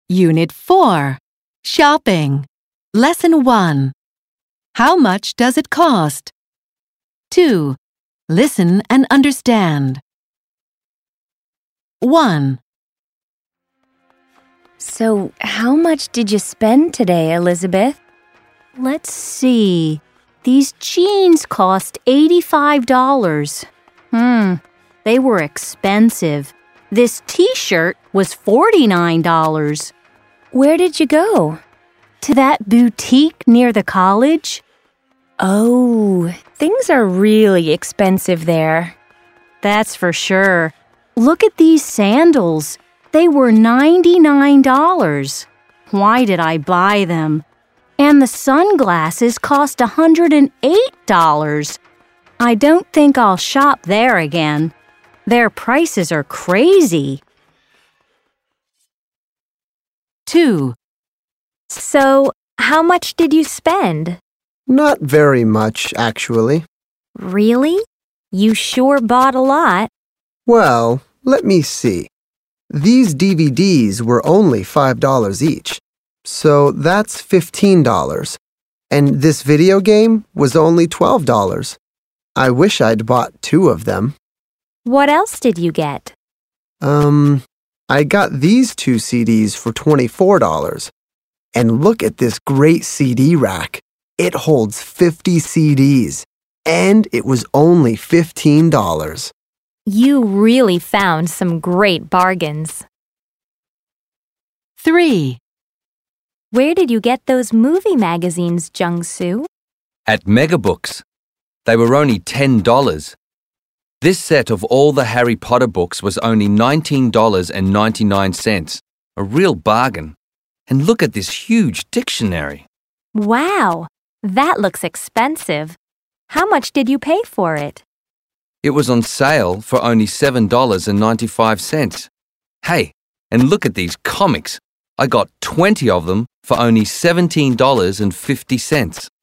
Unit 4. Shopping. Lesson 1. How much does it cost? 2. Listen and understand. 1. So, how much did you spend today, Elizabeth? Let's see. These jeans cost $85. They were expensive. This t-shirt was $49. Where did you go? To that boutique near the college? Oh, things are really expensive there. That's for sure. Look at these sandals. They were $99. Why did I buy them? And the sunglasses cost $108. I don't think I'll shop there again. Their prices are crazy. 2. So, how much did you spend? Not very much, actually. Really? You sure bought a lot. Well, let me see. These DVDs were only $5 each, so that's $15. And this video game was only $12. I wish I'd bought 2 of them. What else did you get? I got these 2 CDs for $24. And look at this great CD rack. It holds 50 CDs, and it was only $15. You really found some great bargains. 3. Where did you get those movie magazines, Jung-soo? At Megabooks. They were only $10. This set of all the Harry Potter books was only $19.99, a real bargain. And look at this huge dictionary. Wow, that looks expensive. How much did you pay for it? It was on sale for only $7.95. Hey, and look at these comics. I got 20 of them for only $17.50.